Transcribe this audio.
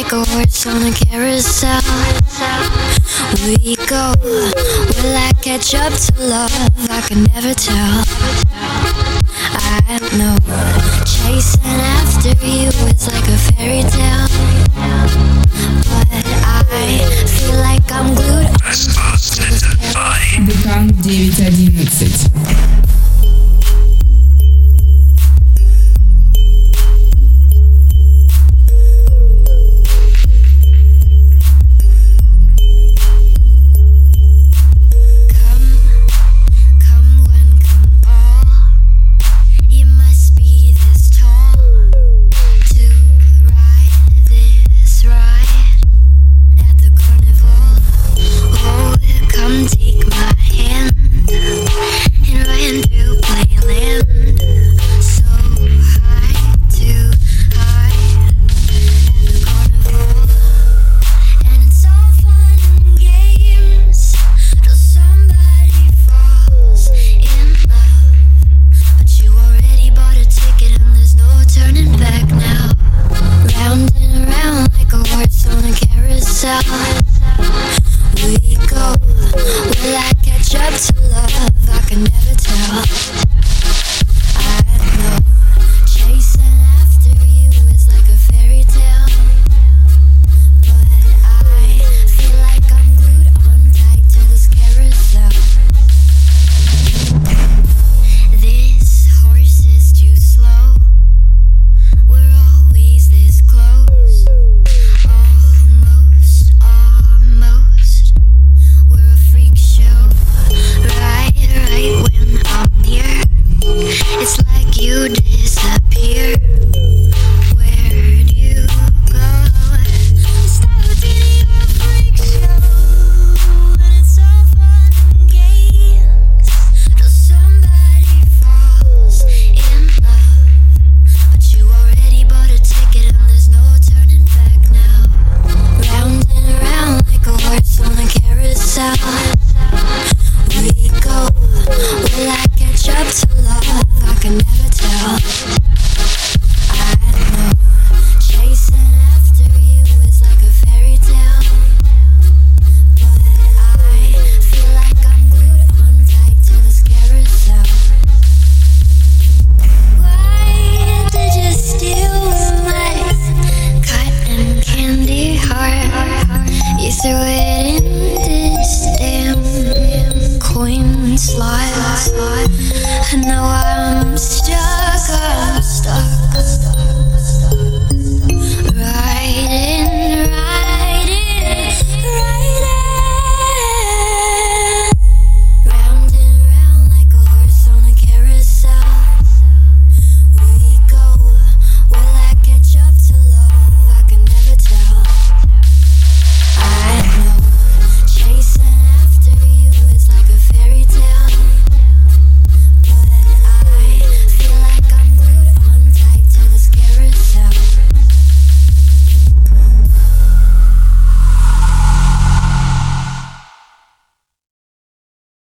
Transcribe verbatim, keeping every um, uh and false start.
like a horse on a carousel. We go, will I catch up to love? I can never tell. I know, chasing after you is like a fairy tale, but I feel like I'm glued on to this carousel. ДК девять одиннадцать. We go, will I catch up to love? I can never tell. I know, chasing after you is like a fairy tale, but I feel like I'm glued on tight to this carousel. This horse is too slow. We're always this close. Almost, almost. We're a freak show. Right, right when I'm near. It's like you disappear. Where'd you go? Started your freak show, and it's all fun and games till somebody falls in love. But you already bought a ticket and there's no turning back now. Round and around like a horse on a carousel. We go, will I catch up to love? I can never tell. I know, chasing after you is like a fairy tale, but I feel like I'm glued on tight to this carousel. Why did you steal my cotton candy heart? You threw it in this damn coin slot, and now I'm